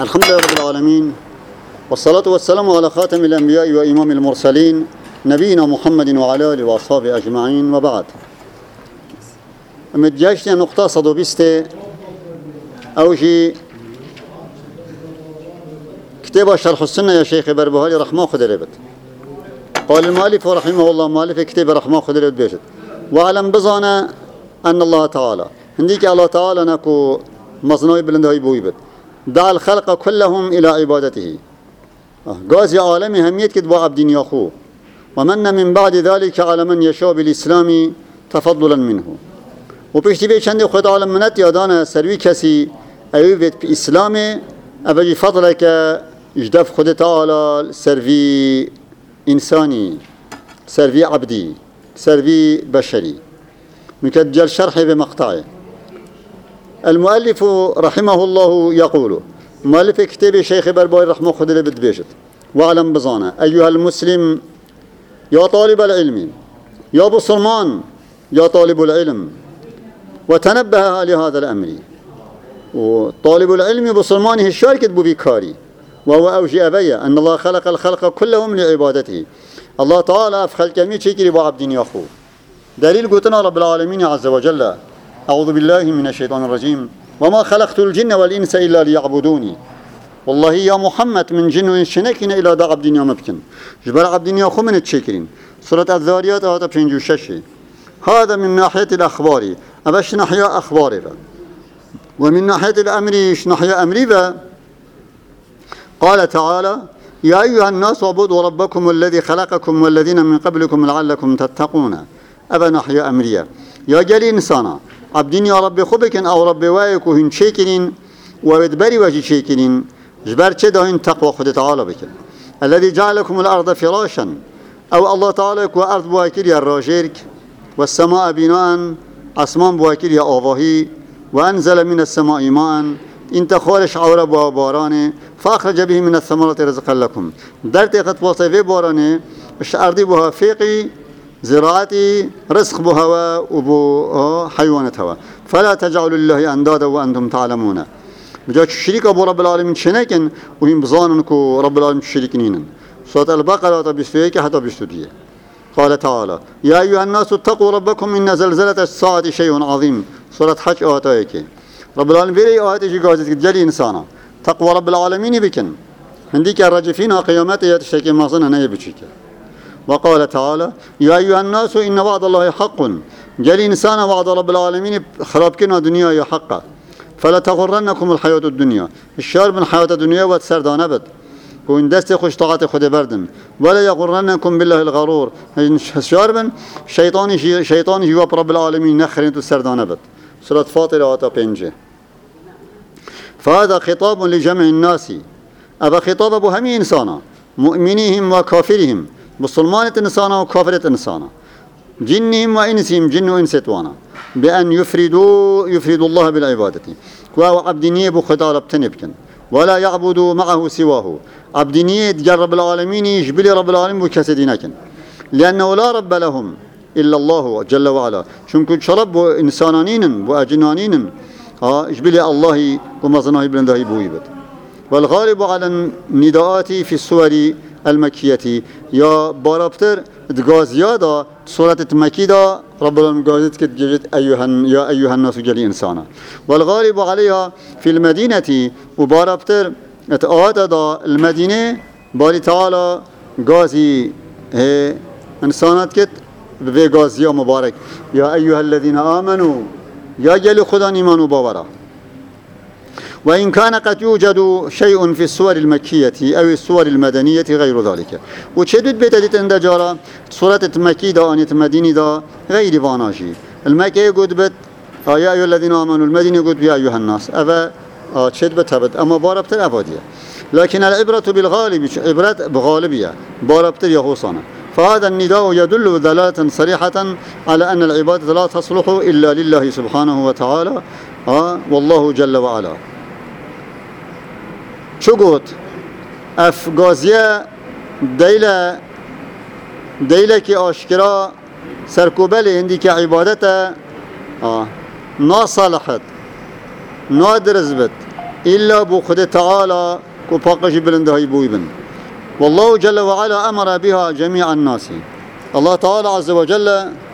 الحمد لله رب العالمين، والصلاة والسلام على خاتم الأنبياء وإمام المرسلين نبينا محمد وعلى آله وأصحابه أجمعين، وبعد. متجاشنا نقطة صدو بيسته أوجي كتاب شرح السنة يا شيخ بربهاري رحمه خدربت. قال المؤلف رحمه الله مؤلف كتاب رحمه خدربت بيشت. وعلم بزانا أن الله تعالى هنديك الله تعالى نكو مصنوعي بلندهي بويبت دع الخلق كلهم إلى عبادته. قاز عالمي هميت كتب عبدين ياخو، ومن من بعد ذلك على من يشاء بالإسلام تفضلا منه. وبيشتي بي چند خود عالم منت يادانا سروي كسي أيوبت بإسلام أبجي فضلك اجدف خود تعالى سروي إنساني، سروي عبدي، سروي بشري. مكجل شرحي بمقطعه. المؤلف رحمه الله يقول، مؤلف كتاب شيخ بربهاري رحمه خدري بتبيشت. واعلم بزانا أيها المسلم يا طالب العلم يا بصرمان يا طالب العلم، وتنبه لهذا الأمر. وطالب العلم بصرمانه الشاركة ببكاري، وهو أوجي أبيا أن الله خلق الخلق كلهم لعبادته. الله تعالى أفخل كمية شكري بعبدين ياخو. دليل قلتنا رب العالمين عز وجل: أعوذ بالله من الشيطان الرجيم وما خلقت الجن والإنس إلا ليعبدوني. والله يا محمد من جن وإنس شنكين إلى دا عبدين يا مبكن جبر عبدين ياخو من التشكرين. سورة الذاريات آتا بشنجو ششي. هذا من ناحية الأخبار، أبش نحيا أخباري با. ومن ناحية الأمر نحيا أمري با. قال تعالى: يا أيها الناس اعبدوا ربكم الذي خلقكم والذين من قبلكم لعلكم تتقون. أبا نحيا أمريا يا جلي إنسانا عبدين يا رب خبكن أو رب وايكو هن شاكرين وبدبري وجي شاكرين جبر چه هن تقوى خد تعالى بكن. الذي جعلكم الأرض فراشا، أو الله تعالى كو أرض بواكر يا الراجيرك، والسماء بناء أسمان بواكر يا آواهي، وأنزل من السماء ماء انت خارش عورة بارانه فأخرج به من الثمرات رزقا لكم. در تقت وصفه بارانه الأرض بها فيقي زراعتي رزق بها وبو حيوانتها، فلا تجعلوا لله أندادا وأنتم تعلمون. بجاء الشريك أبو رب العالمين شنكن وهم بظاننكو رب العالمين شريكنين. سورة البقرة بسفيك حتى بسودية. قال تعالى: يا أيها الناس اتقوا ربكم إن زلزلة الساعة شيء عظيم. سورة حج آتايك. رب العالمين بيري آيات جازت جلي إنسانا تقوى رب العالمين بكن هنديك الرجفين قيامته يتشكي مصنع نيبشيك. وقال تعالى: يا أيها الناس إن وعد الله حق. جلي إنسان وعد رب العالمين خرابكنا دنيا يا حقا، فلا تغرنكم الحياة الدنيا. الشار من حياة الدنيا وتسردان بد وإن دست خوش طاقت خود بردن، ولا يغرنكم بالله الغرور. الشار من شيطان جواب رب العالمين نخرين تسردان بد. سورة فاطر آتا 5. فهذا خطاب لجمع الناس. أبا خطاب أبو همي إنسانا مؤمنيهم وكافرهم، بسلمانة إنسانا وكافرة إنسانا، جنهم وإنسهم جن وإنسيتوانا، بأن يفردوا الله بالعبادة. وهو عبدينيه بخطار بتنبكن ولا يعبدوا معه سواه. عبدينيه تجرب العالمين يجبلي رب العالمين بكسدينكن، لأنه لا رب لهم إلا الله جل وعلا. شنكو شرب إنسانانين وأجنانين يجبلي الله ومظنه بلنده بويبت. والغالب على النداءات في السور المكية يا بارابتر دغازيادا سورة مكيدا رب العالمين قالت كتجد يا أيها الناس جلي إنسانا. والغالب عليها في المدينة وبارابتر اتآتا المدينة باري تعالى غازي إنسانات كت بغازيا مبارك يا أيها الذين آمنوا يا جلي خدا إيمان وباورا. وإن كان قد يوجد شيء في السور المكية أو السور المدنية غير ذلك. وشدد بيتجد عند جارة سورة مكية دا أنيت مدينة دا غير فاناجي. المكية قد بت يا أيها الذين آمنوا، المدينة قد يا أيها الناس. أبا شد بتهبت أما باربتر أبادية. لكن العبرة بالغالب، عبرة بغالبية باربتر يهوصانا. فهذا النداء يدل دلالة صريحة على أن العبادة لا تصلح إلا لله سبحانه وتعالى والله جل وعلا. شو قلت؟ اف غازية ديلة كي آشكرا سركوبالي هندي كعبادته نا صالحت نا درزبت إلا بو خد تعالى كو باقش بلندهي بويبن. والله جل وعلا أمر بها جميع الناس. الله تعالى عز وجل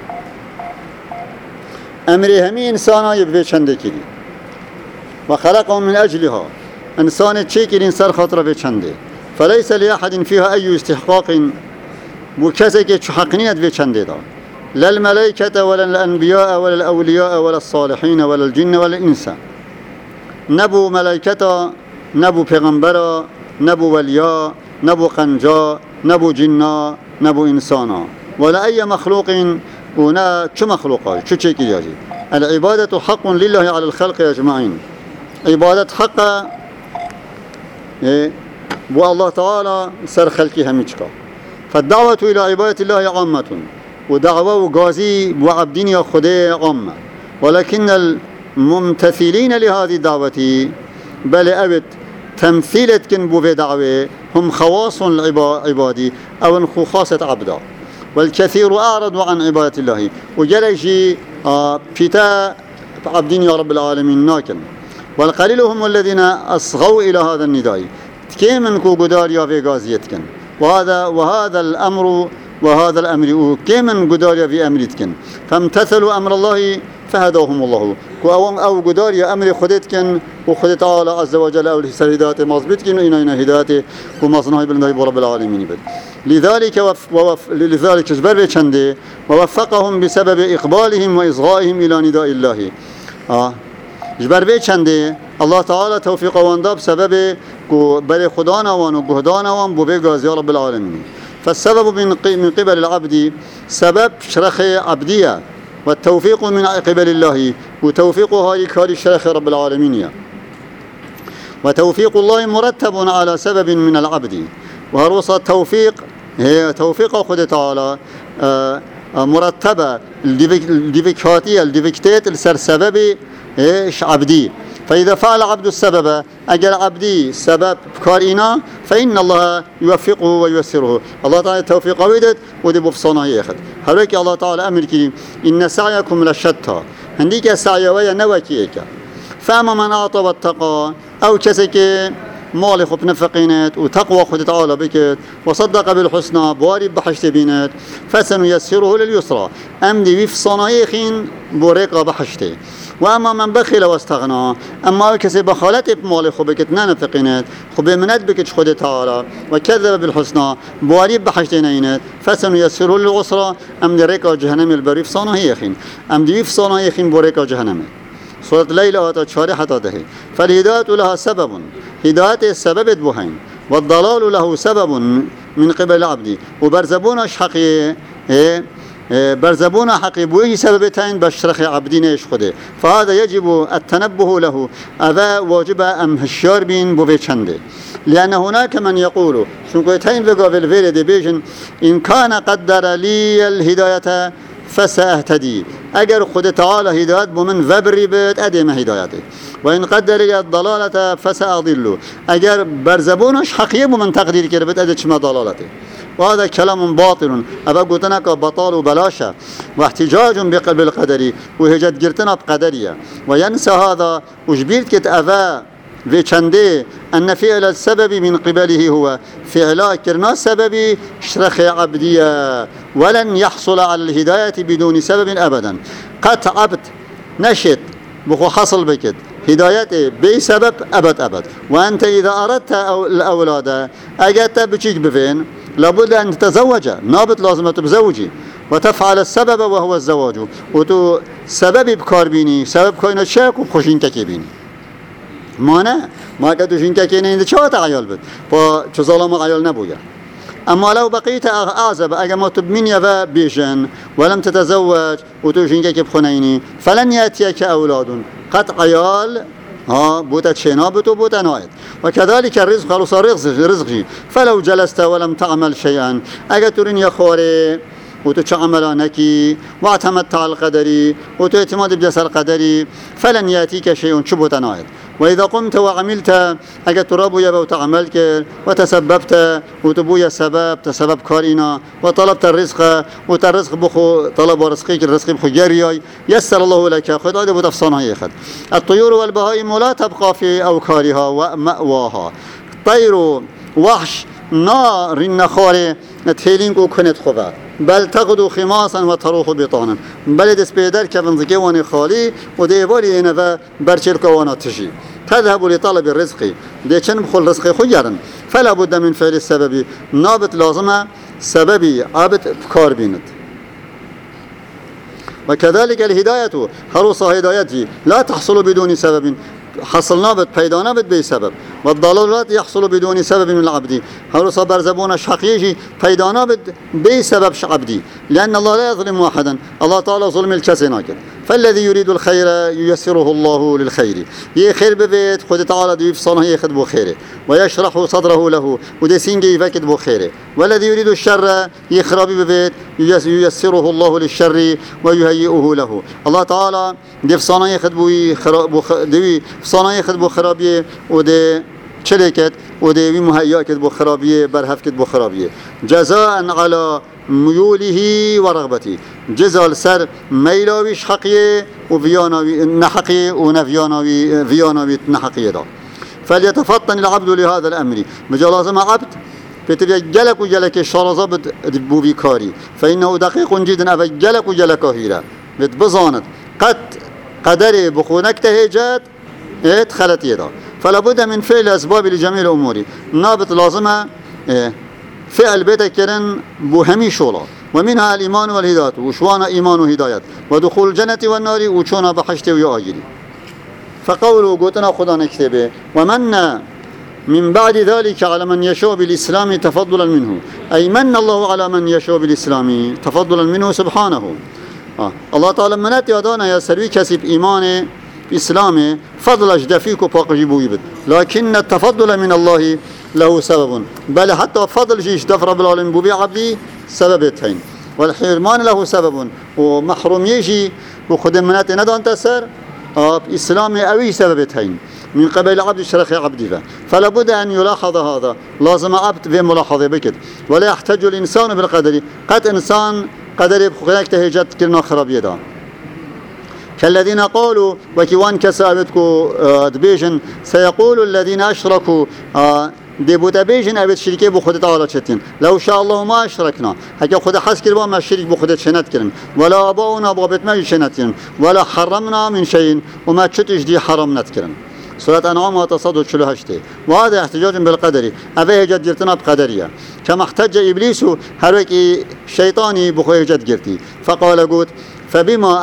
أمره همي إنسانا يبفي چنده كري وخلقهم من أجلها. إنسان تشيكر إنسان خاطر في چنده، فليس لأحد فيها أي استحقاق بكسك حقنية في چنده دا، لا الملائكة ولا الأنبياء ولا الأولياء ولا الصالحين ولا الجن ولا الإنس. نبو ملائكة، نبو پیغمبر، نبو وليا، نبو قنجا، نبو جنا، نبو إنسانا، ولا أي مخلوق. ونا شو مخلوقات شو شيء كذي. العبادة حق لله على الخلق أجمعين. عبادة حق والله تعالى سر خلقها مجكا. فالدعوة إلى عبادة الله عامة، ودعوة وغازي وعبدين يا خدي عامة، ولكن الممتثلين لهذه الدعوة بل أبد تمثيلة كن بوفي دعوة هم خواص العبادي أو خاصة عبدا، والكثير أعرضوا عن عبادة الله وجلجي فتا عبدين يا رب العالمين ناكن، والقليل هم الذين أصغوا إلى هذا النداء كيمن كو قدار يا في غازيتكن. وهذا الأمر كيمن قدار يا في أمريتكن، فامتثلوا أمر الله فهداهم الله. أو قدار يا أمر خدتكن وخد تعالى عز وجل أو هدايته مظبطكن وإنا هدايته ومصنعه بالنبي رب العالمين بد. لذلك جبر بچنده ووفقهم بسبب إقبالهم وإصغائهم إلى نداء الله. جبر بچنده الله تعالى توفيق وانده بسبب بل خدانا وقهدانا وبوبي غازي رب العالمين. فالسبب من قبل العبد سبب شرخ عبدية، والتوفيق من قبل الله وتوفيقها لكار الشرخ رب العالمين. وتوفيق الله مرتب على سبب من العبد، وهروس التوفيق هي توفيق خد تعالى مرتبة الديفيكاتية الديفيكتات السر سبب إيش عبدي. فإذا فعل عبد السبب أجل عبدي سبب كارينا فإن الله يوفقه وييسره. الله تعالى توفيق ويدت ودي بفصانه ياخذ. هلوك الله تعالى أمر كريم إن سعيكم لشتى. هنديك سعي ويا نوكيك. فأما من أعطى واتقى أو كسك مال خب نفقينات وتقوى خد تعالى بكت وصدق بالحسنى بواري بحشت بينات فسنيسره لليسرى. أمدي بفصانه يخين بوريقة بحشته. وأما من بخل واستغنى، أما كسي بخالت بمال خبكت نانفقينات خب منات بكت خد تعالى وكذب بالحسنى بواري بحشتينات فسنيسره للعسرى. أمدي ريقة جهنم البري فصانه يخين، أمدي بفصانه يخين بوريقة جهنم. سورة ليلة شارحة ده. فالهداية لها سبب، هداية السبب بوهين، والضلال له سبب من قبل العبد. وبرزبون حقي برزبون حقي بوي سببتين بشرخ عبدين ايش خده. فهذا يجب التنبه له. هذا واجب ام هشار بين بوي چنده، لأن هناك من يقول شنكويتين بقى في الفيل دي بيجن إن كان قدر لي الهداية فسأهتدي. أجر خد تعالى هداية بمن فبري بيت أدم هدايته، وإن قدر لي الضلالة فسأضل. أجر برزبونش حقيقي بمن تقدير كربت أدش ما ضلالته. وهذا كلام باطل. أبا قلتناك بطال وبلاشة واحتجاج بالقدر وهجت قرتنا بقدرية. وينسى هذا وجبيرت كت أفا في چنده أن فعل السبب من قبله هو فعل كرنا سبب شرخ عبدية، ولن يحصل على الهداية بدون سبب أبدا. قد عبد نشت بخو حصل بكت هدايته بسبب أبد. وأنت إذا أردت الأولاد أجدت بشيك بفين لابد أن تتزوج، نابت لازم تزوجي وتفعل السبب وهو الزواج. وتو سبب بكاربيني سبب كاينات شاك وبخوشين كيبيني ما كدوش إنك كينين ده شو تعيال بد فشو ظلام عيال نبويا. أما لو بقيت أعزب أجمع تبمينيا بيجن ولم تتزوج وتوش إنك كبخنيني فلن يأتيك أولاد قط عيال بوتا تشينا بوتا نايد. وكذلك الرزق خلص رزقي. فلو جلست ولم تعمل شيئا أجترين يا خوري وتعمل نكي واعتمدت على القدر وتعتمد بجسر القدر فلن يأتيك شيء شبوت نايد. وإذا قمت وعملت أجا ترابو يبا وتعملك وتسببت وتبويا سبب تسبب كارينا وطلبت الرزق وترزق بخو طلب رزقك الرزق بخو جرياي يسر الله لك خد هذا بتفصانها ياخذ. الطيور والبهائم لا تبقى في أوكارها ومأواها. طير وحش نار النخاري تهيلين كنت خبا بل تغدو خماصا وتروح بطانا بل دس بيدر كفن زكيواني خالي وديبالي هنا برشلك وانا تجي تذهب لطلب الرزق ديشن بخل رزق خيرا فلا بد من فعل السبب نابت لازمه سببي عبت بكار بيند. وكذلك الهداية هروسا هدايتي لا تحصل بدون سبب حصل نابت بيدا نابت بسبب والضلالات يحصل بدون سبب من العبد هروسا برزبون شقيجي بيدا نابت بسبب عبدي لأن الله لا يظلم واحدا الله تعالى ظلم الكسناك فالذي يريد الخير ييسره الله للخير يخير ببيت خد تعالى دي بصنه ياخذ بخيره ويشرح صدره له ودسين يفكد بخيره والذي يريد الشر يخرب ببيت ييسره الله للشر ويهيئه له الله تعالى دي بصنه ياخذ دي بصنه ياخذ بخرابيه ودي شركت ودي مهيئة بخرابيه برهفكت بخرابيه جزاء على ميوله ورغبته جزال سر ميلاويش حقيه وفياناوي نحقيه ونفياناوي فياناوي نحقيه دا فليتفطن العبد لهذا الأمر مجالازم عبد بتبقى جلك وجلك الشرزة بوبي كاري فإنه دقيق جدا أبا جلك وجلك هيرا بتبزانت قدري بخونك تهيجات ادخلت يدا فلا بد من فعل أسباب لجميع الأمور نابت لازمة فعل بيتك كرن بهمي شولا ومنها الإيمان والهداية وشوانا إيمان وهداية ودخول الجنة والنار وشونا بحشت ويؤجري فقولوا قوتنا خدا نكتبه ومن من بعد ذلك على من يشاء بالإسلام تفضلا منه أي من الله على من يشاء بالإسلام تفضلا منه سبحانه الله تعالى منات يدانا يا سروي كسب إيمان إسلامي فضل أجدفيك وباقي بويبد لكن التفضل من الله له سبب بل حتى فضل جيش دفر رب العالمين بوبي عبدي سببتين والحرمان له سبب ومحروم يجي وخدم منات ندان تسر إسلامي أوي سببتين من قبل عبد الشرخ عبدي فلا بد أن يلاحظ هذا لازم عبد في ملاحظة بكت ولا يحتاج الإنسان بالقدر قد إنسان قدر بخلاك تهجت كلنا خراب يدا كالذين قالوا وكيوان كسابتكو دبيجن سيقول الذين أشركوا ديبوت بيجن أبد شركة بخد تعالى شتين لو شاء الله ما أشركنا هكذا خد حس كربا ما الشرك بخد شنات كرن ولا أباؤنا بابت ما شنات كرن ولا حرمنا من شيء وما تشتش دي حرم نتكرن سورة أنعام تصدد شلو هشتي وهذا احتجاج بالقدر أبيه جد جرتنا بقدرية كما احتج إبليس هروك شيطاني بخوي جد جرتي فقال قوت فبما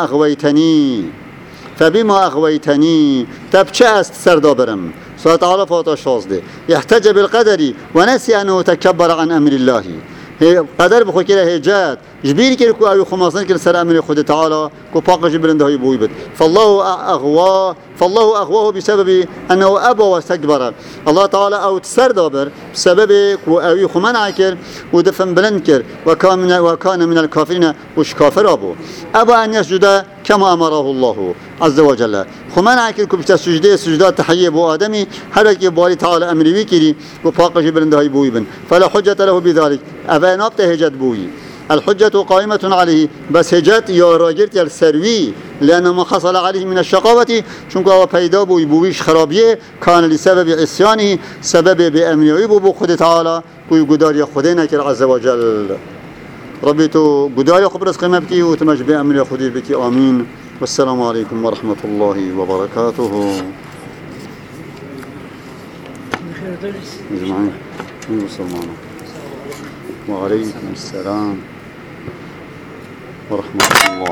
أغويتني تبشأست سردابرم سورة تعالى فوت الشاصدي يحتج بالقدر ونسي أنه تكبر عن أمر الله هي قدر بخو كده هي جات جبير كيركو أو خماسن كل سر أمر خد تعالى كو باق جبرن ده يبويبد فالله أغواه بسبب أنه أبى واستكبر الله تعالى أو تسردابر بسبب كو أوي خمان عكر ودفن بلنكر وكان من الكافرين وش كافر أبى أن يسجد كما أمره الله عز وجل خمان عكر كو بتسجد سجدات تحية بو آدمي هركي بالي تعالى أمر ويكري وباق جبرن ده يبويبن فلا حجة له بذلك أبى نبته هجت بوي الحجة قائمة عليه بس هجت يا راجرت يا السروي لأن ما حصل عليه من الشقاوة شنكو هو بيدا بو يبويش خرابيه كان لسبب عصيانه سبب بأمن يبو خد تعالى كوي قدار يخدينك عز وجل ربيتو قدار يخبرس قيمة بكي وتمج بأمن يخدير بكي آمين والسلام عليكم ورحمة الله وبركاته اجمعين مسلمان وعليكم السلام ورحمة الله